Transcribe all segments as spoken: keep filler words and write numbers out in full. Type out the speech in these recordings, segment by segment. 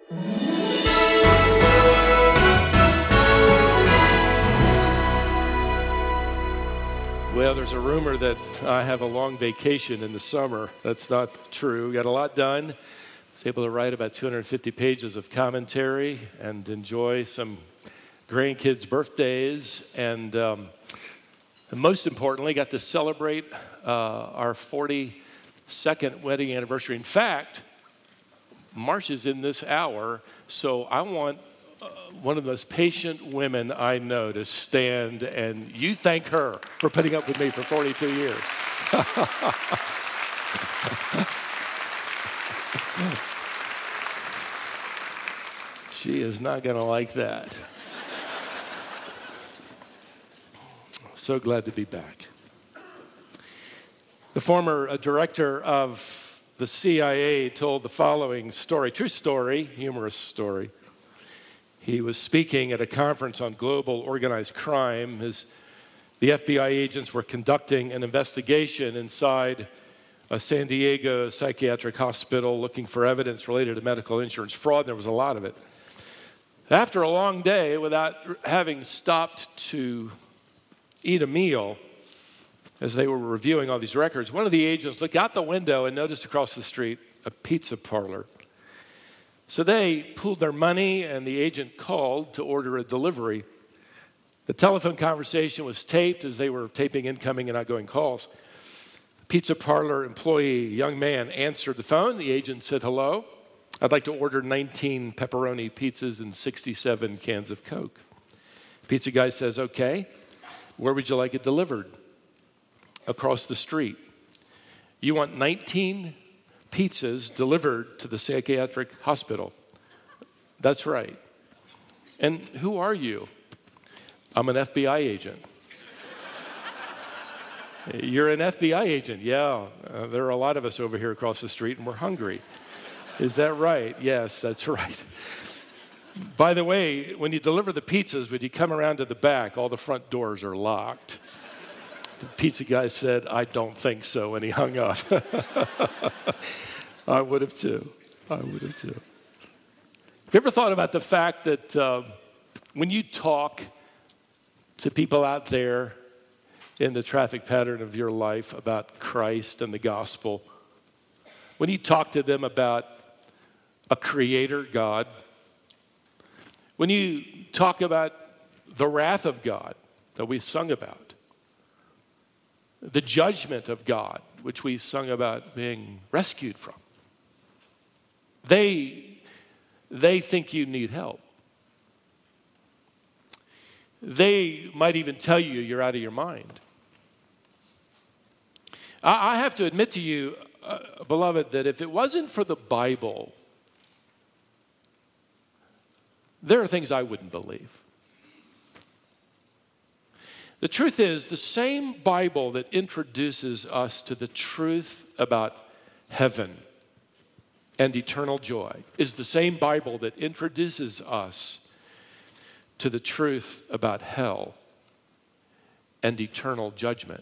Well, there's a rumor that I have a long vacation in the summer. That's not true. Got a lot done. Was able to write about two hundred fifty pages of commentary and enjoy some grandkids' birthdays. And um, most importantly, got to celebrate uh, our forty-second wedding anniversary. In fact, March is in this hour, so I want uh, one of the most patient women I know to stand, and you thank her for putting up with me for forty-two years. She is not going to like that. So glad to be back. The former uh, director of the C I A told the following story, true story, humorous story. He was speaking at a conference on global organized crime. His, the F B I agents were conducting an investigation inside a San Diego psychiatric hospital looking for evidence related to medical insurance fraud, and there was a lot of it. After a long day, without having stopped to eat a meal, as they were reviewing all these records, one of the agents looked out the window and noticed across the street a pizza parlor. So they pooled their money, and the agent called to order a delivery. The telephone conversation was taped as they were taping incoming and outgoing calls. The pizza parlor employee, a young man, answered the phone. The agent said, "Hello, I'd like to order nineteen pepperoni pizzas and sixty-seven cans of Coke." The pizza guy says, "Okay, where would you like it delivered?" "Across the street." "You want nineteen pizzas delivered to the psychiatric hospital?" "That's right." "And who are you?" "I'm an F B I agent." "You're an F B I agent?" "Yeah, uh, there are a lot of us over here across the street and we're hungry." "Is that right?" "Yes, that's right." "By the way, when you deliver the pizzas, would you come around to the back? All the front doors are locked." The pizza guy said, "I don't think so," and he hung up. I would have too. I would have too. Have you ever thought about the fact that uh, when you talk to people out there in the traffic pattern of your life about Christ and the gospel, when you talk to them about a creator God, when you talk about the wrath of God that we sung about, the judgment of God, which we sung about being rescued from, they, they think you need help. They might even tell you you're out of your mind. I, I have to admit to you, uh, beloved, that if it wasn't for the Bible, there are things I wouldn't believe. The truth is, the same Bible that introduces us to the truth about heaven and eternal joy is the same Bible that introduces us to the truth about hell and eternal judgment.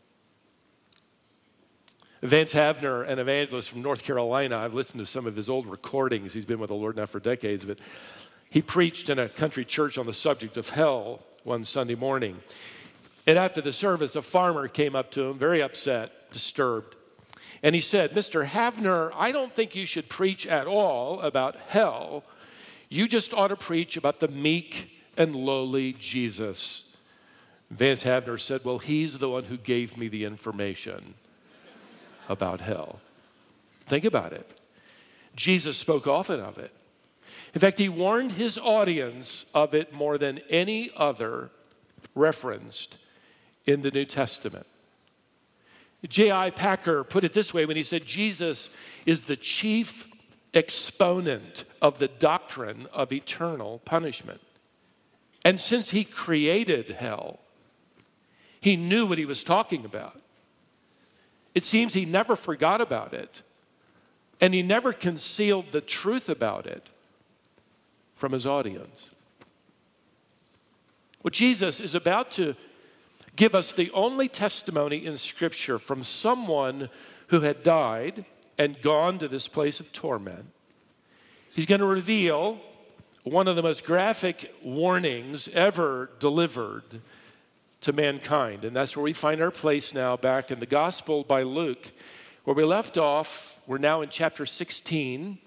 Vance Havner, an evangelist from North Carolina, I've listened to some of his old recordings. He's been with the Lord now for decades, but he preached in a country church on the subject of hell one Sunday morning. And after the service, a farmer came up to him, very upset, disturbed. And he said, "Mister Havner, I don't think you should preach at all about hell. You just ought to preach about the meek and lowly Jesus." Vance Havner said, "Well, he's the one who gave me the information about hell." Think about it. Jesus spoke often of it. In fact, he warned his audience of it more than any other referenced in the New Testament. J I Packer put it this way when he said, Jesus is the chief exponent of the doctrine of eternal punishment. And since he created hell, he knew what he was talking about. It seems he never forgot about it, and he never concealed the truth about it from his audience. Well, Jesus is about to give us the only testimony in Scripture from someone who had died and gone to this place of torment. He's going to reveal one of the most graphic warnings ever delivered to mankind. And that's where we find our place now, back in the Gospel by Luke. Where we left off, we're now in chapter sixteen.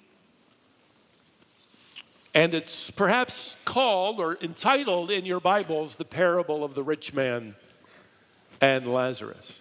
And it's perhaps called or entitled in your Bibles, the parable of the rich man and Lazarus.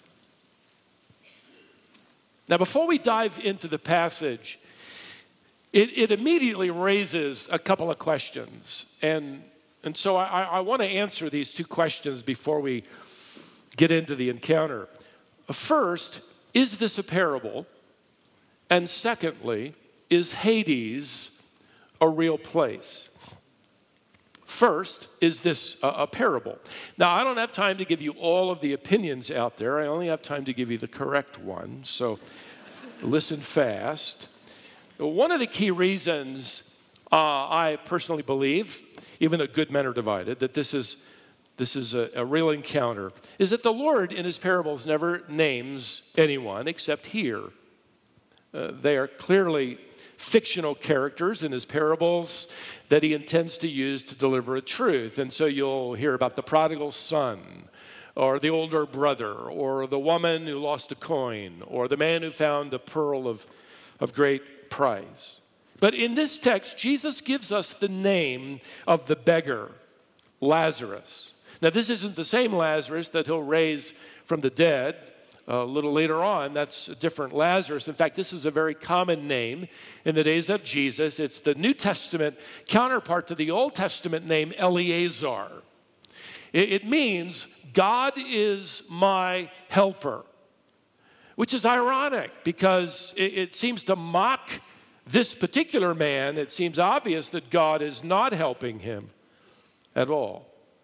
Now, before we dive into the passage, it, it immediately raises a couple of questions. And, and so I, I want to answer these two questions before we get into the encounter. First, is this a parable? And secondly, is Hades a real place? First, is this a, a parable? Now, I don't have time to give you all of the opinions out there. I only have time to give you the correct one, so listen fast. One of the key reasons uh, I personally believe, even though good men are divided, that this is, this is a, a real encounter, is that the Lord in his parables never names anyone except here. Uh, they are clearly fictional characters in his parables that he intends to use to deliver a truth. And so you'll hear about the prodigal son, or the older brother, or the woman who lost a coin, or the man who found a pearl of, of great price. But in this text, Jesus gives us the name of the beggar, Lazarus. Now, this isn't the same Lazarus that he'll raise from the dead a little later on. That's a different Lazarus. In fact, this is a very common name in the days of Jesus. It's the New Testament counterpart to the Old Testament name Eleazar. It, it means God is my helper, which is ironic because it, it seems to mock this particular man. It seems obvious that God is not helping him at all.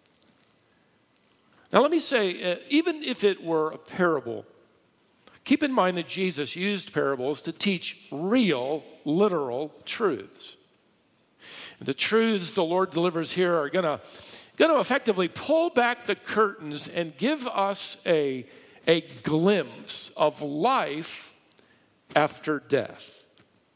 Now, let me say, uh, even if it were a parable, keep in mind that Jesus used parables to teach real, literal truths. The truths the Lord delivers here are going to going to effectively pull back the curtains and give us a, a glimpse of life after death.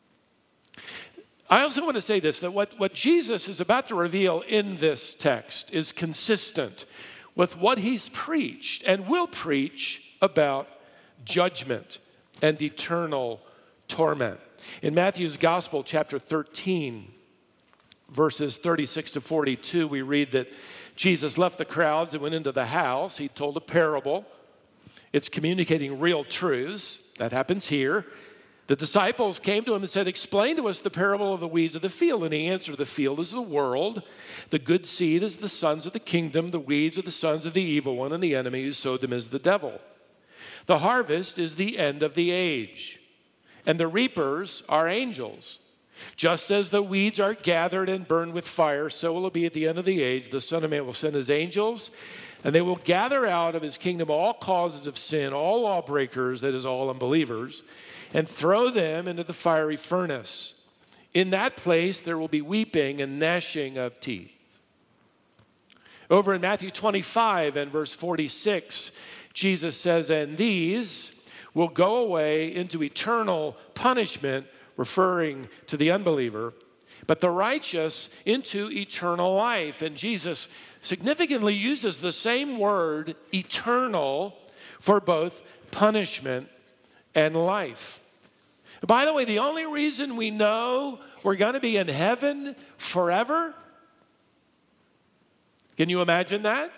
I also want to say this, that what, what Jesus is about to reveal in this text is consistent with what he's preached and will preach about judgment and eternal torment. In Matthew's Gospel, chapter thirteen, verses thirty-six to forty-two, we read that Jesus left the crowds and went into the house. He told a parable. It's communicating real truths. That happens here. The disciples came to him and said, "Explain to us the parable of the weeds of the field." And he answered, "The field is the world. The good seed is the sons of the kingdom. The weeds are the sons of the evil one, and the enemy who sowed them is the devil. The harvest is the end of the age, and the reapers are angels. Just as the weeds are gathered and burned with fire, so will it be at the end of the age. The Son of Man will send his angels, and they will gather out of his kingdom all causes of sin, all lawbreakers, that is, all unbelievers, and throw them into the fiery furnace. In that place there will be weeping and gnashing of teeth." Over in Matthew twenty-five and verse forty-six, Jesus says, "And these will go away into eternal punishment," referring to the unbeliever, "but the righteous into eternal life." And Jesus significantly uses the same word, eternal, for both punishment and life. By the way, the only reason we know we're going to be in heaven forever, can you imagine that?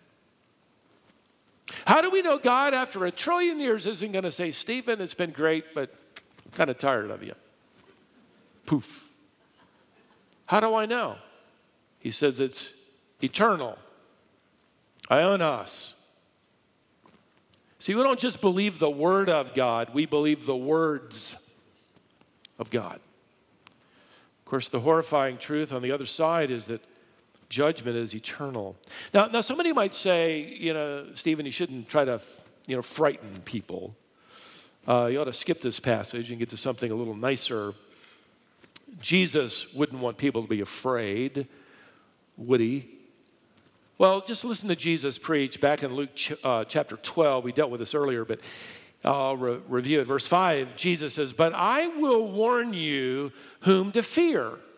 How do we know God, after a trillion years, isn't going to say, "Stephen, it's been great, but I'm kind of tired of you"? Poof. How do I know? He says it's eternal. Ionos. See, we don't just believe the word of God, we believe the words of God. Of course, the horrifying truth on the other side is that judgment is eternal. Now, now somebody might say, you know, "Stephen, you shouldn't try to, you know, frighten people. Uh, you ought to skip this passage and get to something a little nicer." Jesus wouldn't want people to be afraid, would he? Well, just listen to Jesus preach back in Luke ch- uh, chapter twelve. We dealt with this earlier, but I'll re- review it. Verse five, Jesus says, "But I will warn you whom to fear.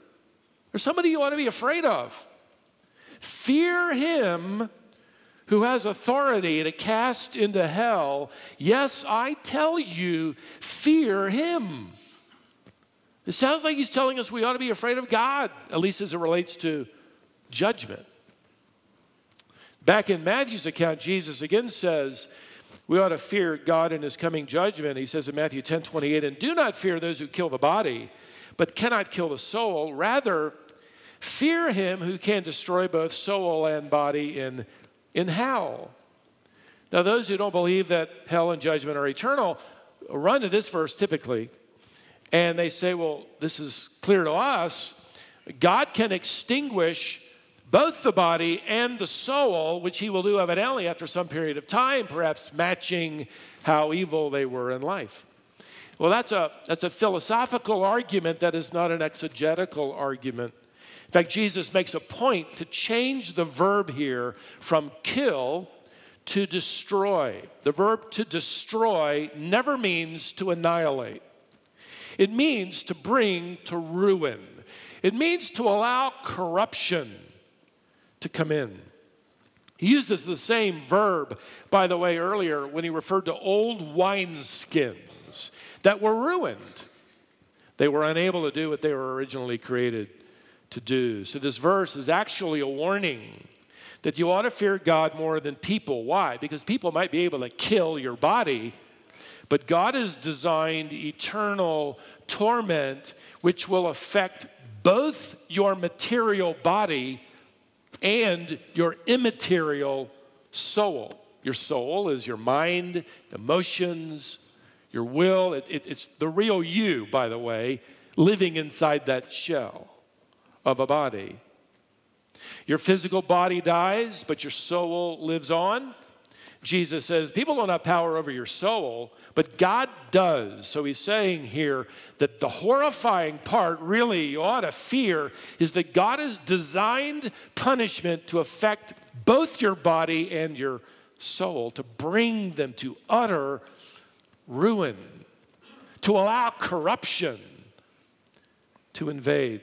There's somebody you ought to be afraid of. Fear him who has authority to cast into hell. Yes, I tell you, fear him. It sounds like he's telling us we ought to be afraid of God, at least as it relates to judgment. Back in Matthew's account, Jesus again says we ought to fear God in his coming judgment. He says in Matthew ten twenty-eight, and do not fear those who kill the body, but cannot kill the soul. Rather, fear him who can destroy both soul and body in, in hell. Now, those who don't believe that hell and judgment are eternal run to this verse typically, and they say, well, this is clear to us. God can extinguish both the body and the soul, which he will do evidently after some period of time, perhaps matching how evil they were in life. Well, that's a, that's a philosophical argument that is not an exegetical argument. In fact, Jesus makes a point to change the verb here from kill to destroy. The verb to destroy never means to annihilate. It means to bring to ruin. It means to allow corruption to come in. He uses the same verb, by the way, earlier when he referred to old wineskins that were ruined. They were unable to do what they were originally created to do. So this verse is actually a warning that you ought to fear God more than people. Why? Because people might be able to kill your body, but God has designed eternal torment which will affect both your material body and your immaterial soul. Your soul is your mind, emotions, your will. It, it, it's the real you, by the way, living inside that shell of a body. Your physical body dies, but your soul lives on. Jesus says, people don't have power over your soul, but God does. So he's saying here that the horrifying part, really, you ought to fear, is that God has designed punishment to affect both your body and your soul, to bring them to utter ruin, to allow corruption to invade.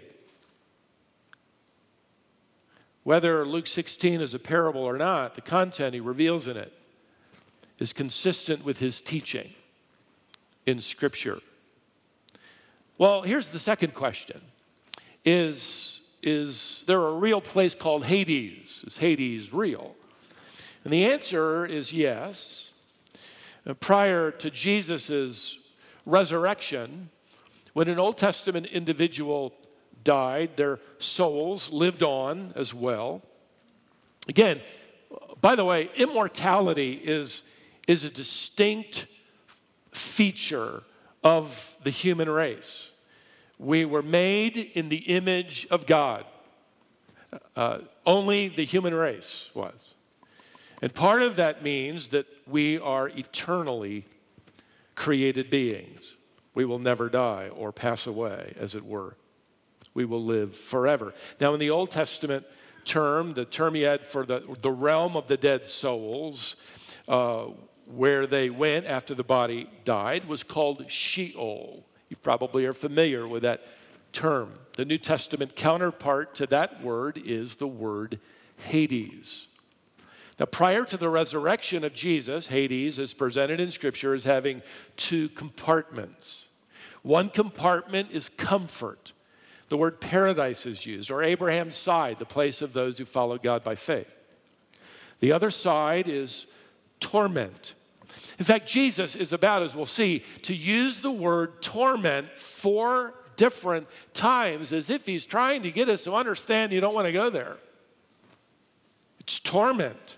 Whether Luke sixteen is a parable or not, the content he reveals in it is consistent with his teaching in Scripture. Well, here's the second question. Is, is there a real place called Hades? Is Hades real? And the answer is yes. Uh, prior to Jesus' resurrection, when an Old Testament individual died, their souls lived on as well. Again, by the way, immortality is, is a distinct feature of the human race. We were made in the image of God. Uh, only the human race was. And part of that means that we are eternally created beings. We will never die or pass away, as it were. We will live forever. Now, in the Old Testament term, the term he had for the, the realm of the dead souls, uh, where they went after the body died, was called Sheol. You probably are familiar with that term. The New Testament counterpart to that word is the word Hades. Now, prior to the resurrection of Jesus, Hades is presented in Scripture as having two compartments. One compartment is comfort. The word paradise is used, or Abraham's side, the place of those who follow God by faith. The other side is torment. In fact, Jesus is about, as we'll see, to use the word torment four different times as if he's trying to get us to understand you don't want to go there. It's torment.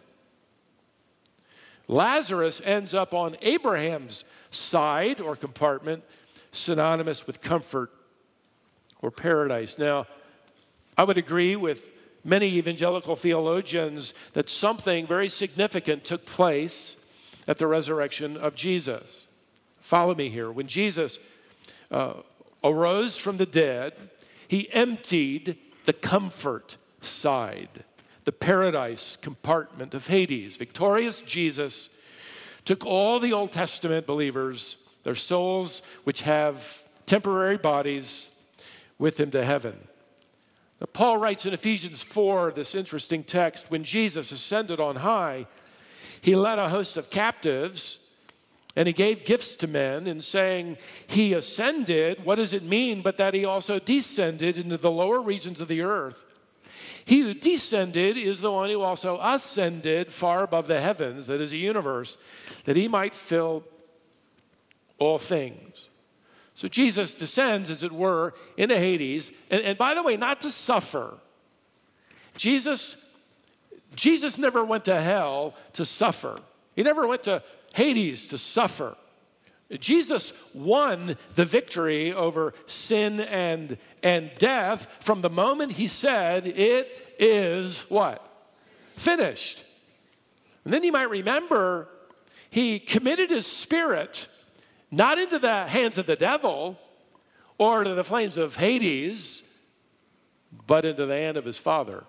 Lazarus ends up on Abraham's side or compartment, synonymous with comfort or paradise. Now, I would agree with many evangelical theologians that something very significant took place at the resurrection of Jesus. Follow me here. When Jesus uh, arose from the dead, he emptied the comfort side, the paradise compartment of Hades. Victorious Jesus took all the Old Testament believers, their souls which have temporary bodies, with him to heaven. Now, Paul writes in Ephesians four, this interesting text, when Jesus ascended on high, he led a host of captives and he gave gifts to men. In saying he ascended, what does it mean but that he also descended into the lower regions of the earth? He who descended is the one who also ascended far above the heavens, that is, the universe, that he might fill all things. So Jesus descends, as it were, into Hades. And, and by the way, not to suffer. Jesus, Jesus never went to hell to suffer. He never went to Hades to suffer. Jesus won the victory over sin and, and death from the moment he said, it is what? Finished. And then you might remember, he committed his spirit not into the hands of the devil or to the flames of Hades, but into the hand of his Father.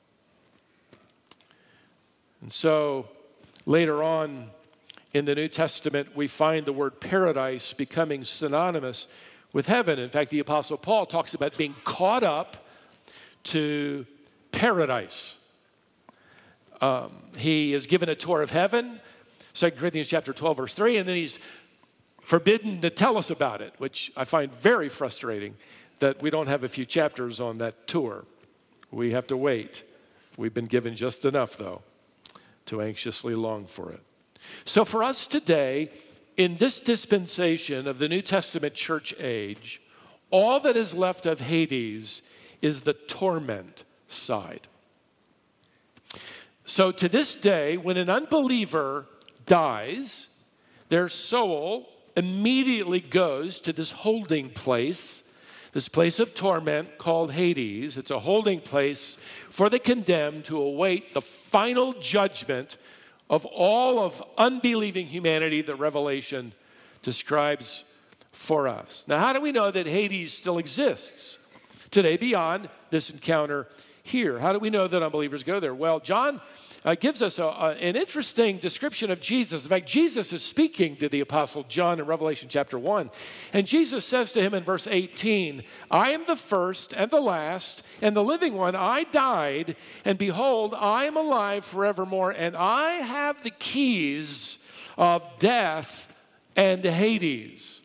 And so later on in the New Testament, we find the word paradise becoming synonymous with heaven. In fact, the Apostle Paul talks about being caught up to paradise. Um, he is given a tour of heaven, Second Corinthians chapter twelve, verse three, and then he's forbidden to tell us about it, which I find very frustrating that we don't have a few chapters on that tour. We have to wait. We've been given just enough, though, to anxiously long for it. So for us today, in this dispensation of the New Testament church age, all that is left of Hades is the torment side. So to this day, when an unbeliever dies, their soul immediately goes to this holding place, this place of torment called Hades. It's a holding place for the condemned to await the final judgment of all of unbelieving humanity that Revelation describes for us. Now, how do we know that Hades still exists today beyond this encounter here? How do we know that unbelievers go there? Well, John uh, gives us a, a, an interesting description of Jesus. In fact, Jesus is speaking to the Apostle John in Revelation chapter one. And Jesus says to him in verse eighteen, I am the first and the last and the living one. I died, and behold, I am alive forevermore, and I have the keys of death and Hades.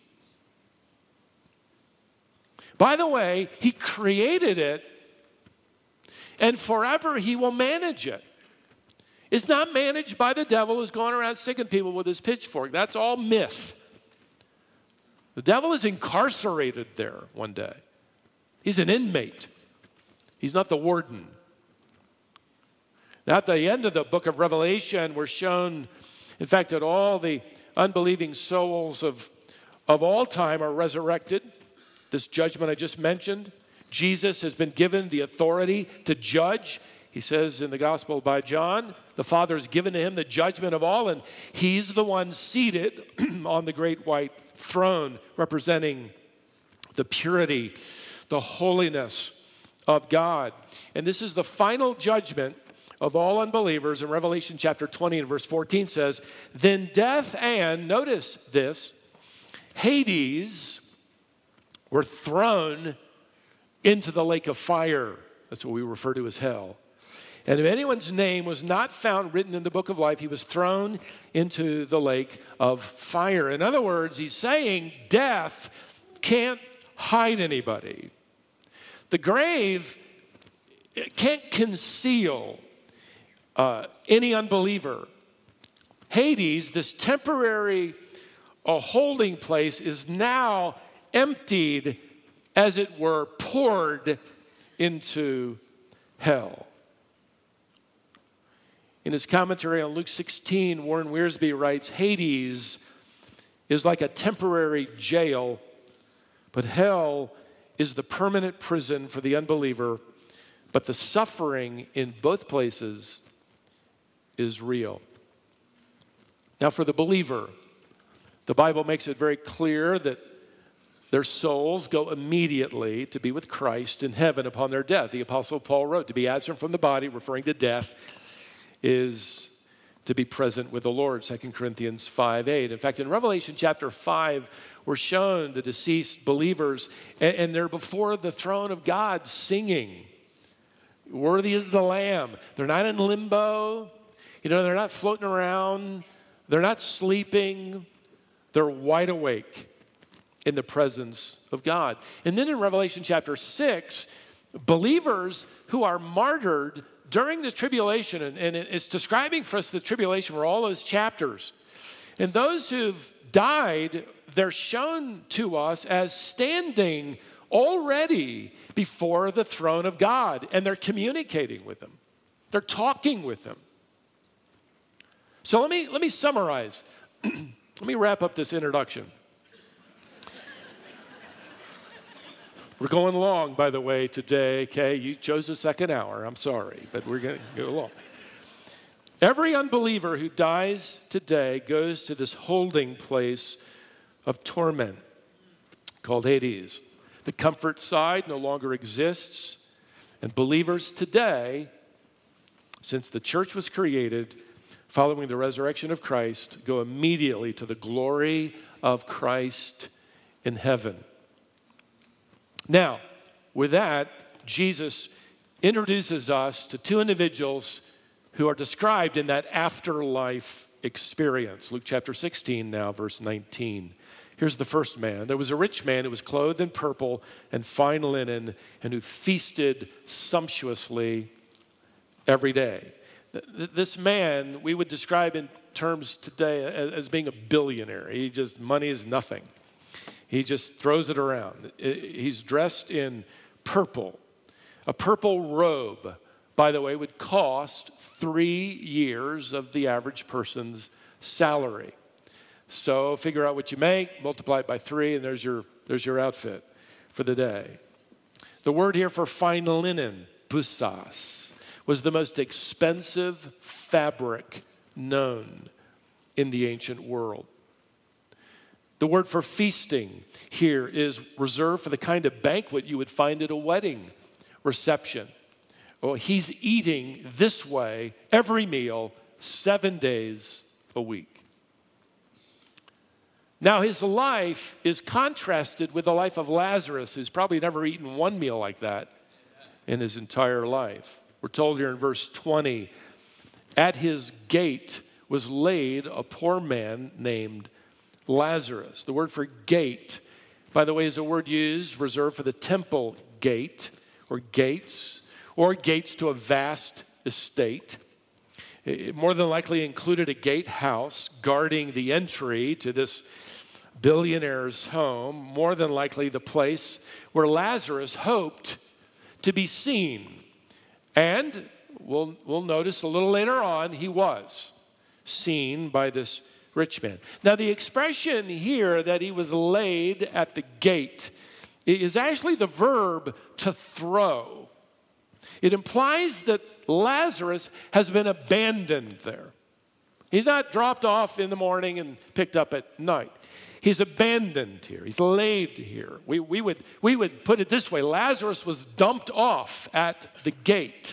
By the way, he created it, and forever he will manage it. It's not managed by the devil who's going around sicking people with his pitchfork. That's all myth. The devil is incarcerated there one day. He's an inmate. He's not the warden. Now, at the end of the book of Revelation, we're shown, in fact, that all the unbelieving souls of, of all time are resurrected. This judgment I just mentioned. Jesus has been given the authority to judge. He says in the Gospel by John, the Father has given to him the judgment of all, and he's the one seated on the great white throne, representing the purity, the holiness of God. And this is the final judgment of all unbelievers. In Revelation chapter twenty and verse fourteen says, then death and, notice this, Hades were thrown into the lake of fire. That's what we refer to as hell. And if anyone's name was not found written in the book of life, he was thrown into the lake of fire. In other words, he's saying death can't hide anybody. The grave can't conceal uh, any unbeliever. Hades, this temporary uh, holding place, is now emptied, as it were, poured into hell. In his commentary on Luke sixteen, Warren Wiersbe writes, Hades is like a temporary jail, but hell is the permanent prison for the unbeliever, but the suffering in both places is real. Now, for the believer, the Bible makes it very clear that their souls go immediately to be with Christ in heaven upon their death. The Apostle Paul wrote, to be absent from the body, referring to death, is to be present with the Lord, Second Corinthians five eight. In fact, in Revelation chapter five, we're shown the deceased believers, and, and they're before the throne of God singing. Worthy is the Lamb. They're not in limbo. You know, they're not floating around. They're not sleeping. They're wide awake in the presence of God. And then in Revelation chapter six, believers who are martyred during the tribulation, and, and it's describing for us the tribulation for all those chapters. And those who've died, they're shown to us as standing already before the throne of God, and they're communicating with him. They're talking with him. So let me, let me summarize. Let me wrap up this introduction. We're going long, by the way, today, okay? You chose the second hour. I'm sorry, but we're going to go long. Every unbeliever who dies today goes to this holding place of torment called Hades. The comfort side no longer exists, and believers today, since the church was created, following the resurrection of Christ, go immediately to the glory of Christ in heaven. Now, with that, Jesus introduces us to two individuals who are described in that afterlife experience. Luke chapter sixteen now, verse nineteen. Here's the first man. There was a rich man who was clothed in purple and fine linen and who feasted sumptuously every day. This man, we would describe in terms today as being a billionaire. He just, money is nothing. He just throws it around. He's dressed in purple. A purple robe, by the way, would cost three years of the average person's salary. So figure out what you make, multiply it by three, and there's your, there's your outfit for the day. The word here for fine linen, boussas, was the most expensive fabric known in the ancient world. The word for feasting here is reserved for the kind of banquet you would find at a wedding reception. Well, he's eating this way every meal, seven days a week. Now, his life is contrasted with the life of Lazarus, who's probably never eaten one meal like that in his entire life. We're told here in verse twenty, at his gate was laid a poor man named Lazarus. The word for gate, by the way, is a word used reserved for the temple gate or gates, or gates to a vast estate. It more than likely included a gatehouse guarding the entry to this billionaire's home, more than likely the place where Lazarus hoped to be seen. And we'll, we'll notice a little later on, he was seen by this rich man. Now, the expression here that he was laid at the gate is actually the verb to throw. It implies that Lazarus has been abandoned there. He's not dropped off in the morning and picked up at night. He's abandoned here. He's laid here. We, we, would, we would put it this way. Lazarus was dumped off at the gate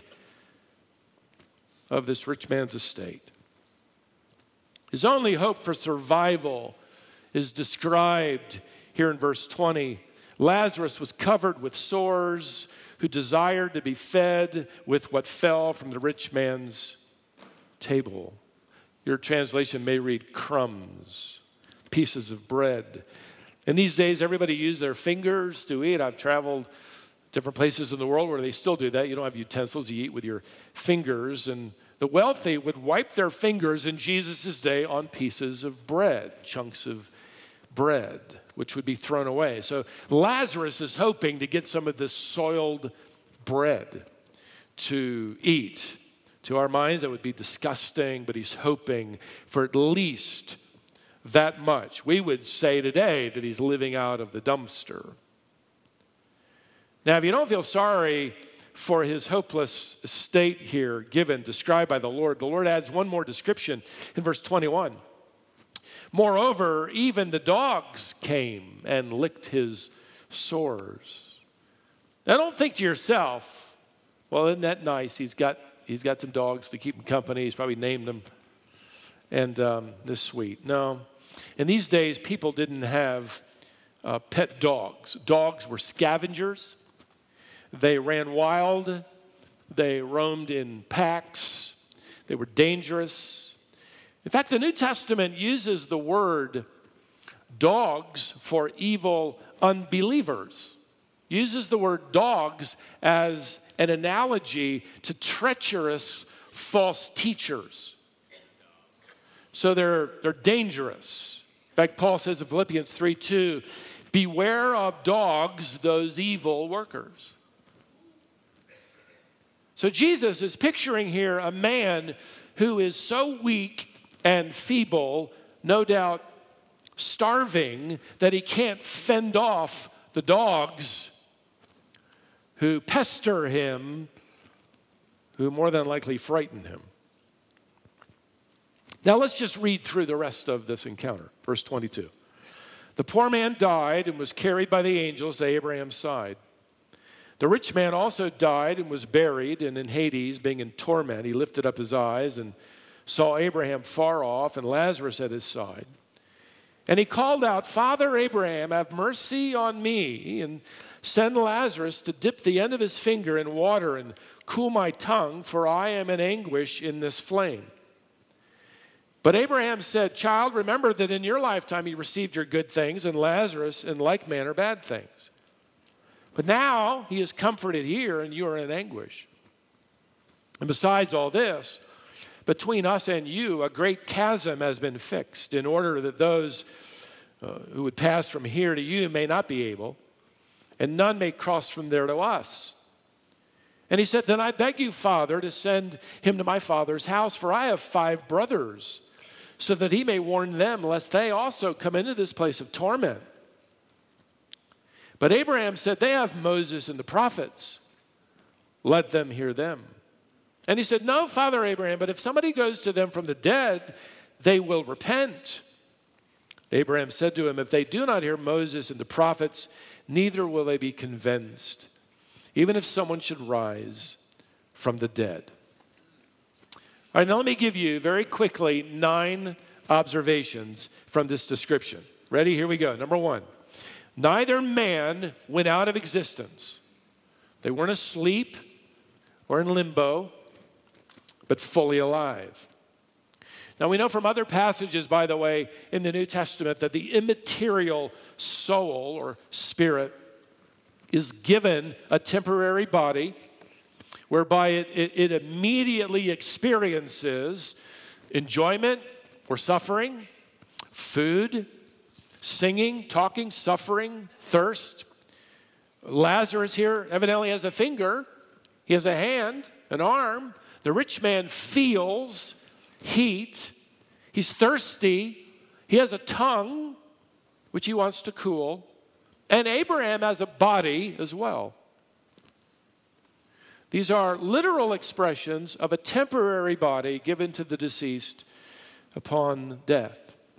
of this rich man's estate. His only hope for survival is described here in verse twenty. Lazarus was covered with sores, who desired to be fed with what fell from the rich man's table. Your translation may read crumbs, pieces of bread. In these days, everybody used their fingers to eat. I've traveled different places in the world where they still do that. You don't have utensils, you eat with your fingers. And the wealthy would wipe their fingers in Jesus' day on pieces of bread, chunks of bread, which would be thrown away. So Lazarus is hoping to get some of this soiled bread to eat. To our minds, that would be disgusting, but he's hoping for at least that much. We would say today that he's living out of the dumpster. Now, if you don't feel sorry for his hopeless state here given, described by the Lord, the Lord adds one more description in verse twenty-one. Moreover, even the dogs came and licked his sores. Now, don't think to yourself, well, isn't that nice? He's got, he's got some dogs to keep him company. He's probably named them. And um, this is sweet. No. In these days, people didn't have uh, pet dogs. Dogs were scavengers. They ran wild. They roamed in packs. They were dangerous. In fact, the New Testament uses the word dogs for evil unbelievers. Uses the word dogs as an analogy to treacherous false teachers. So they're, they're dangerous. In fact, Paul says in Philippians three two, beware of dogs, those evil workers. So Jesus is picturing here a man who is so weak and feeble, no doubt starving, that he can't fend off the dogs who pester him, who more than likely frighten him. Now let's just read through the rest of this encounter. Verse twenty-two. The poor man died and was carried by the angels to Abraham's side. The rich man also died and was buried, and in Hades, being in torment, he lifted up his eyes and saw Abraham far off and Lazarus at his side. And he called out, Father Abraham, have mercy on me, and send Lazarus to dip the end of his finger in water and cool my tongue, for I am in anguish in this flame. But Abraham said, Child, remember that in your lifetime you received your good things, and Lazarus in like manner bad things. But now he is comforted here, and you are in anguish. And besides all this, between us and you, a great chasm has been fixed, in order that those uh, who would pass from here to you may not be able, and none may cross from there to us. And he said, Then I beg you, Father, to send him to my father's house, for I have five brothers, so that he may warn them, lest they also come into this place of torment. But Abraham said, They have Moses and the prophets. Let them hear them. And he said, No, Father Abraham, but if somebody goes to them from the dead, they will repent. Abraham said to him, If they do not hear Moses and the prophets, neither will they be convinced, even if someone should rise from the dead. All right, now let me give you very quickly nine observations from this description. Ready? Here we go. Number one, neither man went out of existence. They weren't asleep or in limbo, but fully alive. Now we know from other passages, by the way, in the New Testament, that the immaterial soul or spirit is given a temporary body whereby it, it, it immediately experiences enjoyment or suffering, food, singing, talking, suffering, thirst. Lazarus here evidently has a finger, he has a hand, an arm. The rich man feels heat, he's thirsty, he has a tongue, which he wants to cool, and Abraham has a body as well. These are literal expressions of a temporary body given to the deceased upon death.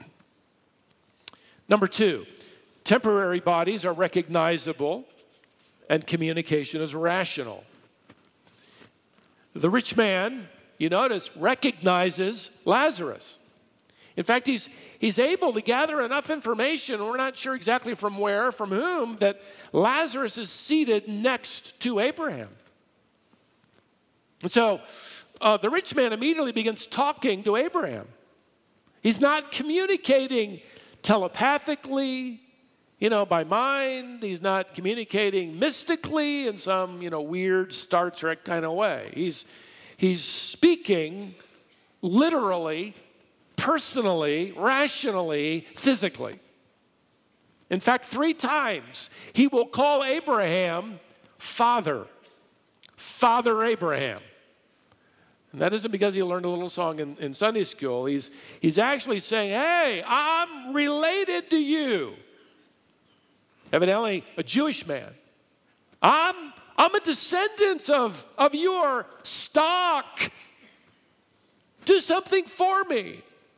Number two, temporary bodies are recognizable and communication is rational. The rich man, you notice, recognizes Lazarus. In fact, he's, he's able to gather enough information, we're not sure exactly from where, from whom, that Lazarus is seated next to Abraham. And so uh, the rich man immediately begins talking to Abraham. He's not communicating telepathically, you know, by mind. He's not communicating mystically in some, you know, weird Star Trek kind of way. He's, he's speaking literally, personally, rationally, physically. In fact, three times he will call Abraham Father. Father Abraham. And that isn't because he learned a little song in, in Sunday school. He's, he's actually saying, hey, I'm related to you. Evidently, a Jewish man. I'm, I'm a descendant of, of your stock. Do something for me.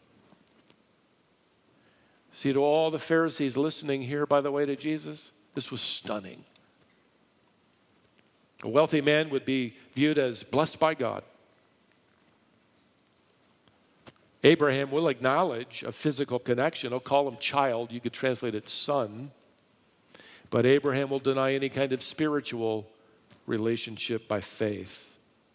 See, to all the Pharisees listening here, by the way, to Jesus, this was stunning. A wealthy man would be viewed as blessed by God. Abraham will acknowledge a physical connection. He'll call him child. You could translate it son. But Abraham will deny any kind of spiritual relationship by faith.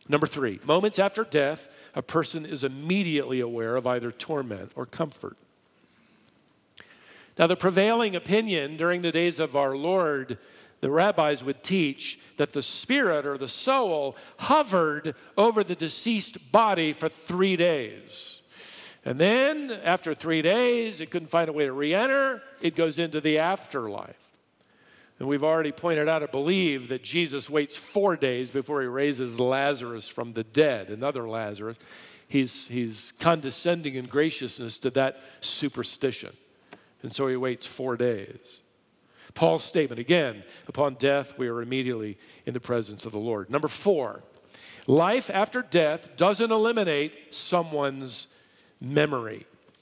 Number three, moments after death, a person is immediately aware of either torment or comfort. Now, the prevailing opinion during the days of our Lord, the rabbis would teach that the spirit or the soul hovered over the deceased body for three days. And then, after three days, it couldn't find a way to re-enter. It goes into the afterlife. And we've already pointed out, I believe, that Jesus waits four days before he raises Lazarus from the dead, another Lazarus. He's, he's condescending in graciousness to that superstition. And so he waits four days. Paul's statement, again, upon death, we are immediately in the presence of the Lord. Number four, life after death doesn't eliminate someone's memory.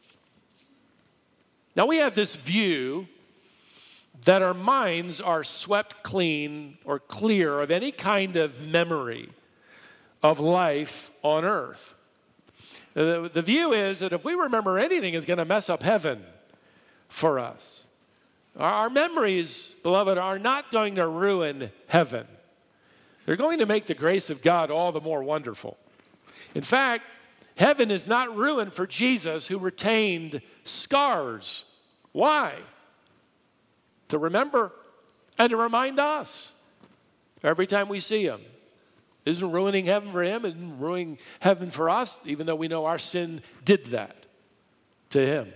Now, we have this view that our minds are swept clean or clear of any kind of memory of life on earth. The, the view is that if we remember anything, it's going to mess up heaven for us. Our, our memories, beloved, are not going to ruin heaven. They're going to make the grace of God all the more wonderful. In fact, heaven is not ruined for Jesus, who retained scars. Why? To remember and to remind us every time we see him. It isn't ruining heaven for him, it isn't ruining heaven for us, even though we know our sin did that to him.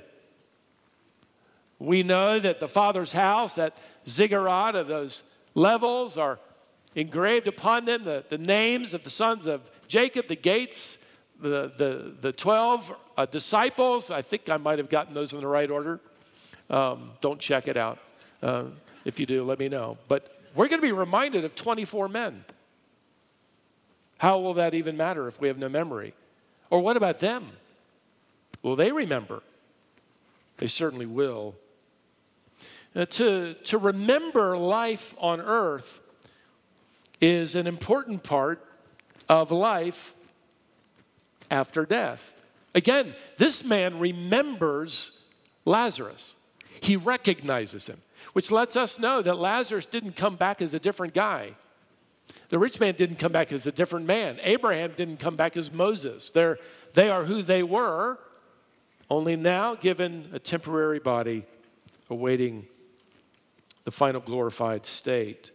We know that the Father's house, that ziggurat of those levels, are engraved upon them the, the names of the sons of Jacob, the gates, the, the, the twelve uh, disciples. I think I might have gotten those in the right order. Um, don't check it out. Uh, if you do, let me know. But we're going to be reminded of twenty-four men. How will that even matter if we have no memory? Or what about them? Will they remember? They certainly will. Uh, to, to remember life on earth is an important part of life after death. Again, this man remembers Lazarus. He recognizes him, which lets us know that Lazarus didn't come back as a different guy. The rich man didn't come back as a different man. Abraham didn't come back as Moses. They're, they are who they were, only now given a temporary body awaiting the final glorified state.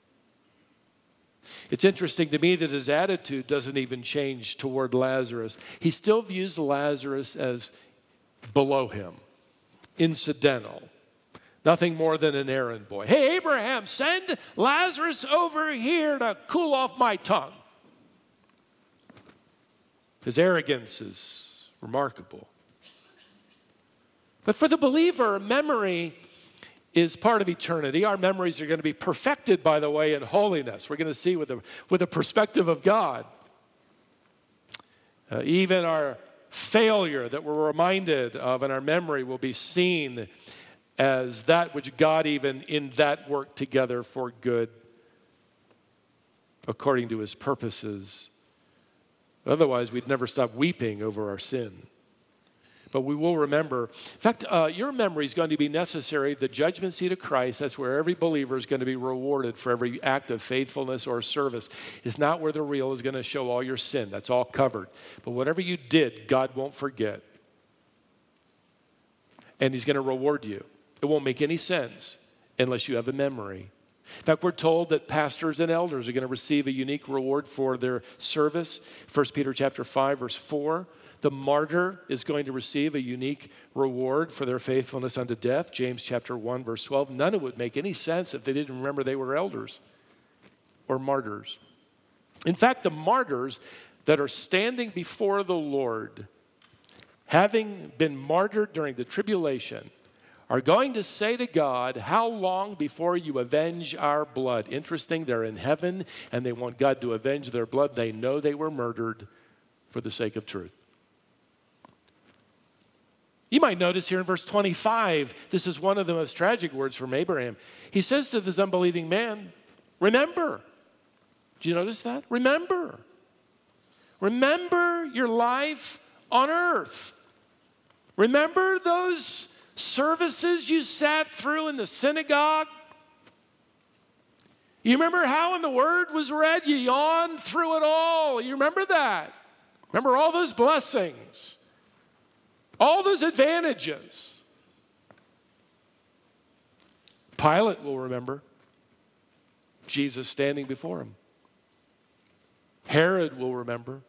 It's interesting to me that his attitude doesn't even change toward Lazarus. He still views Lazarus as below him, incidental, nothing more than an errand boy. Hey, Abraham, send Lazarus over here to cool off my tongue. His arrogance is remarkable. But for the believer, memory is part of eternity. Our memories are going to be perfected, by the way, in holiness. We're going to see with the, with the perspective of God. Uh, even our failure that we're reminded of in our memory will be seen as that which God even in that worked together for good according to his purposes. Otherwise, we'd never stop weeping over our sin. But we will remember. In fact, uh, your memory is going to be necessary. The judgment seat of Christ, that's where every believer is going to be rewarded for every act of faithfulness or service. It's not where the reel is going to show all your sin. That's all covered. But whatever you did, God won't forget. And he's going to reward you. It won't make any sense unless you have a memory. In fact, we're told that pastors and elders are going to receive a unique reward for their service. First Peter chapter five, verse four. The martyr is going to receive a unique reward for their faithfulness unto death. James chapter one, verse twelve. None of it would make any sense if they didn't remember they were elders or martyrs. In fact, the martyrs that are standing before the Lord, having been martyred during the tribulation, are going to say to God, how long before you avenge our blood? Interesting, they're in heaven and they want God to avenge their blood. They know they were murdered for the sake of truth. You might notice here in verse twenty-five, this is one of the most tragic words from Abraham. He says to this unbelieving man, remember. Do you notice that? Remember. Remember your life on earth. Remember those services you sat through in the synagogue? You remember how when the word was read, you yawned through it all. You remember that? Remember all those blessings, all those advantages. Pilate will remember Jesus standing before him. Herod will remember.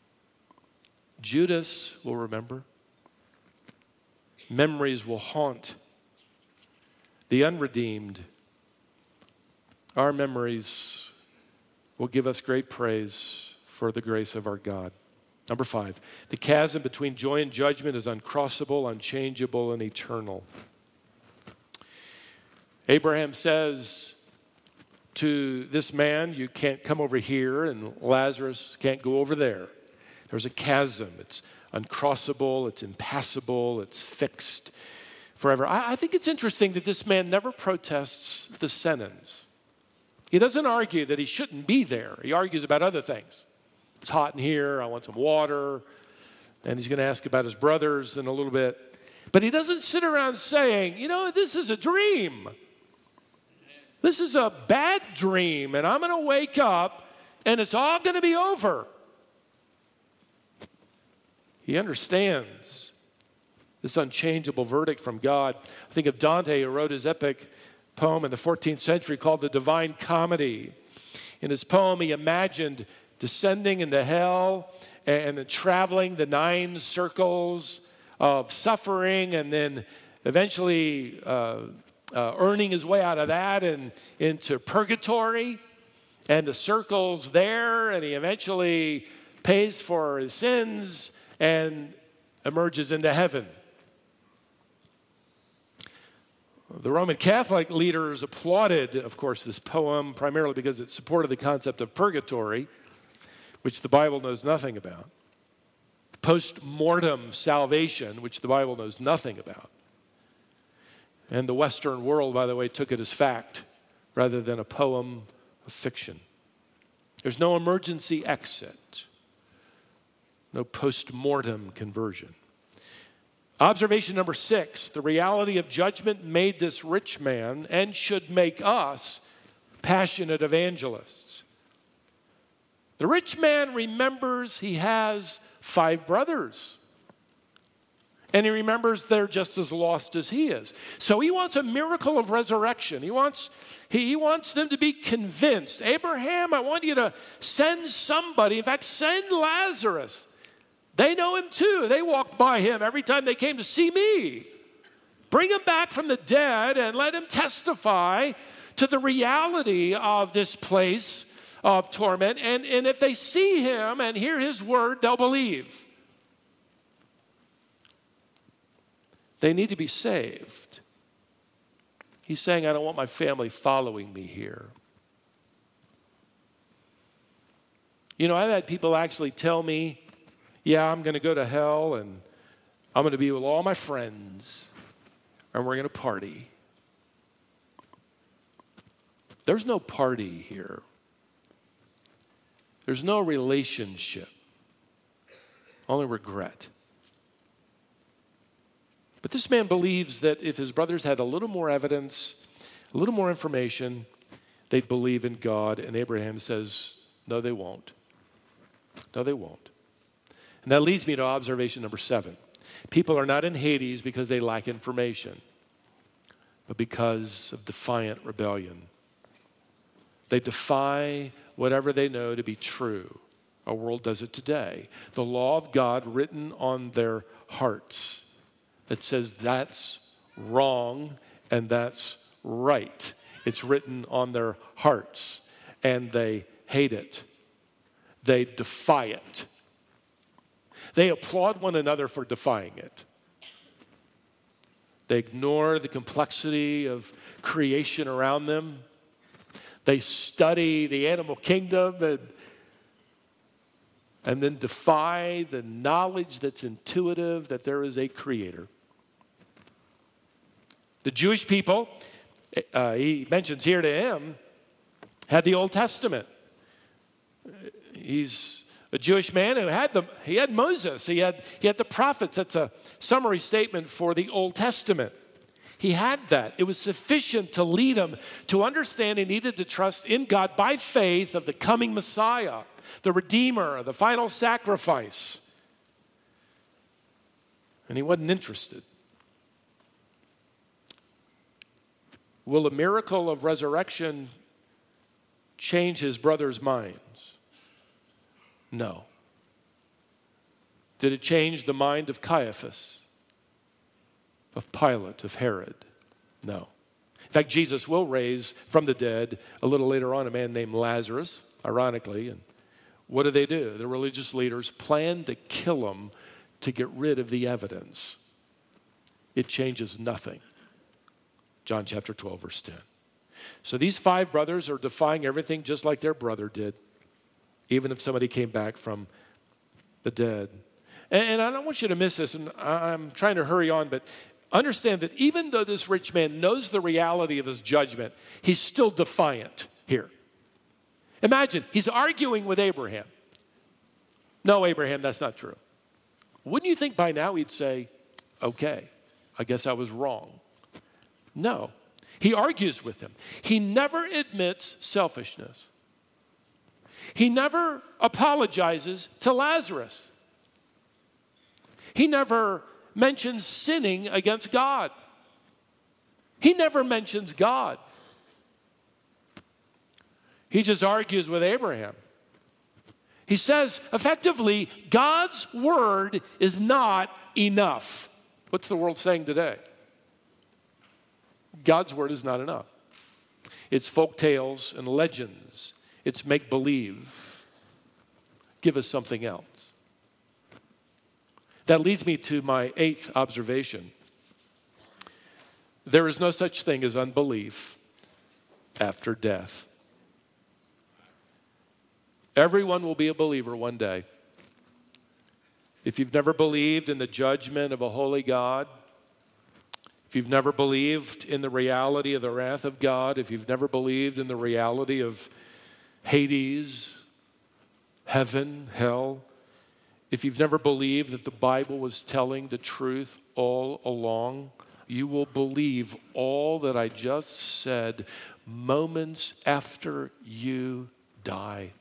Judas will remember. Memories will haunt the unredeemed. Our memories will give us great praise for the grace of our God. Number five, the chasm between joy and judgment is uncrossable, unchangeable, and eternal. Abraham says to this man, you can't come over here, and Lazarus can't go over there. There's a chasm. It's uncrossable, it's impassable, it's fixed forever. I, I think it's interesting that this man never protests the sentence. He doesn't argue that he shouldn't be there. He argues about other things. It's hot in here, I want some water. And he's going to ask about his brothers in a little bit. But he doesn't sit around saying, you know, this is a dream. This is a bad dream, and I'm going to wake up, and it's all going to be over. He understands this unchangeable verdict from God. I think of Dante, who wrote his epic poem in the fourteenth century called The Divine Comedy. In his poem, he imagined descending into hell and then traveling the nine circles of suffering, and then eventually uh, uh, earning his way out of that and into purgatory and the circles there, and he eventually pays for his sins and emerges into heaven. The Roman Catholic leaders applauded, of course, this poem, primarily because it supported the concept of purgatory, which the Bible knows nothing about. Post-mortem salvation, which the Bible knows nothing about. And the Western world, by the way, took it as fact rather than a poem of fiction. There's no emergency exit. No post-mortem conversion. Observation number six, the reality of judgment made this rich man and should make us passionate evangelists. The rich man remembers he has five brothers. And he remembers they're just as lost as he is. So he wants a miracle of resurrection. He wants, he, he wants them to be convinced. Abraham, I want you to send somebody. In fact, send Lazarus. They know him too. They walked by him every time they came to see me. Bring him back from the dead and let him testify to the reality of this place of torment. And, and if they see him and hear his word, they'll believe. They need to be saved. He's saying, I don't want my family following me here. You know, I've had people actually tell me, yeah, I'm going to go to hell and I'm going to be with all my friends and we're going to party. There's no party here. There's no relationship. Only regret. But this man believes that if his brothers had a little more evidence, a little more information, they'd believe in God. And Abraham says, no, they won't. No, they won't. And that leads me to observation number seven. People are not in Hades because they lack information, but because of defiant rebellion. They defy whatever they know to be true. Our world does it today. The law of God written on their hearts that says that's wrong and that's right. It's written on their hearts, and they hate it. They defy it. They applaud one another for defying it. They ignore the complexity of creation around them. They study the animal kingdom and, and then defy the knowledge that's intuitive that there is a creator. The Jewish people, uh, he mentions here to him, had the Old Testament. He's a Jewish man who had the he had Moses, he had he had the prophets. That's a summary statement for the Old Testament. He had that. It was sufficient to lead him to understand he needed to trust in God by faith of the coming Messiah, the Redeemer, the final sacrifice. And he wasn't interested. Will a miracle of resurrection change his brothers' minds? No. Did it change the mind of Caiaphas, of Pilate, of Herod? No. In fact, Jesus will raise from the dead a little later on a man named Lazarus, ironically. And what do they do? The religious leaders plan to kill him to get rid of the evidence. It changes nothing. John chapter twelve, verse ten. So these five brothers are defying everything just like their brother did, even if somebody came back from the dead. And, and I don't want you to miss this, and I'm trying to hurry on, but understand that even though this rich man knows the reality of his judgment, he's still defiant here. Imagine, he's arguing with Abraham. No, Abraham, that's not true. Wouldn't you think by now he'd say, okay, I guess I was wrong? No. He argues with him. He never admits selfishness. He never apologizes to Lazarus. He never mentions sinning against God. He never mentions God. He just argues with Abraham. He says, effectively, God's word is not enough. What's the world saying today? God's word is not enough. It's folk tales and legends. It's make-believe. Give us something else. That leads me to my eighth observation. There is no such thing as unbelief after death. Everyone will be a believer one day. If you've never believed in the judgment of a holy God, if you've never believed in the reality of the wrath of God, if you've never believed in the reality of Hades, heaven, hell, if you've never believed that the Bible was telling the truth all along, you will believe all that I just said moments after you die.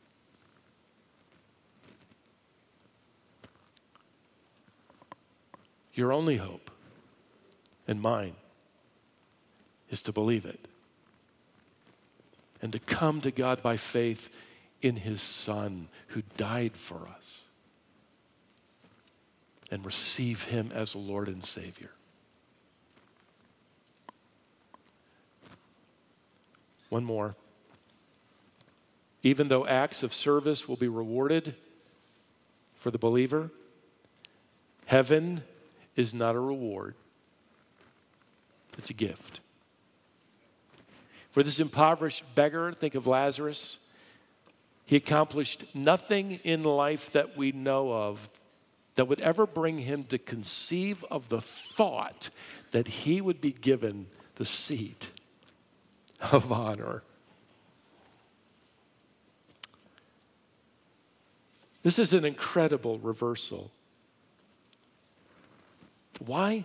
Your only hope, and mine, is to believe it and to come to God by faith in his Son who died for us and receive him as Lord and Savior. One more. Even though acts of service will be rewarded for the believer, heaven is not a reward. It's a gift. For this impoverished beggar, think of Lazarus. He accomplished nothing in life that we know of that would ever bring him to conceive of the thought that he would be given the seat of honor. This is an incredible reversal. Why?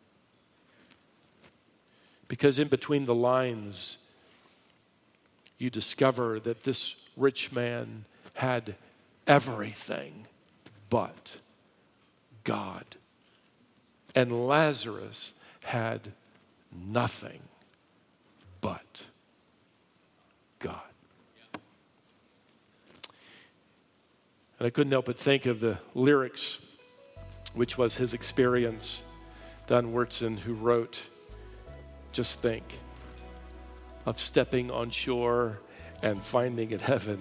Because in between the lines, you discover that this rich man had everything but God. And Lazarus had nothing but God. And I couldn't help but think of the lyrics, which was his experience. Don Wurtzen, who wrote, just think of stepping on shore and finding it heaven,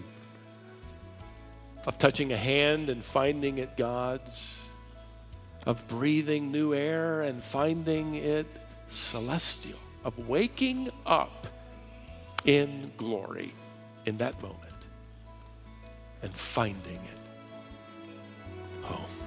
of touching a hand and finding it God's, of breathing new air and finding it celestial, of waking up in glory in that moment and finding it home.